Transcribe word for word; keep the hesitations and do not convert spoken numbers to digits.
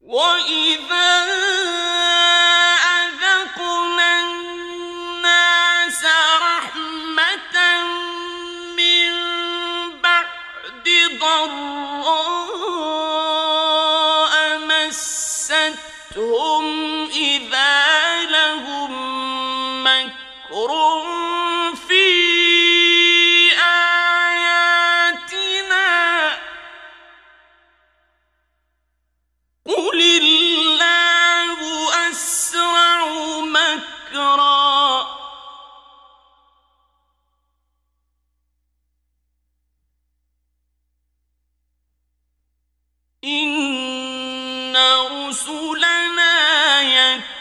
وَإِذَا أَذَقْنَا النَّاسَ رَحْمَةً مِّن بَعْدِ ضَرَّاءَ مَسَّتْهُمْ إِذَا لَهُم مَّكْرٌ فِي آيَاتِنَا قُلِ اللَّهُ أَسْرَعُ مَكْرًا إِنَّ رُسُلَنَا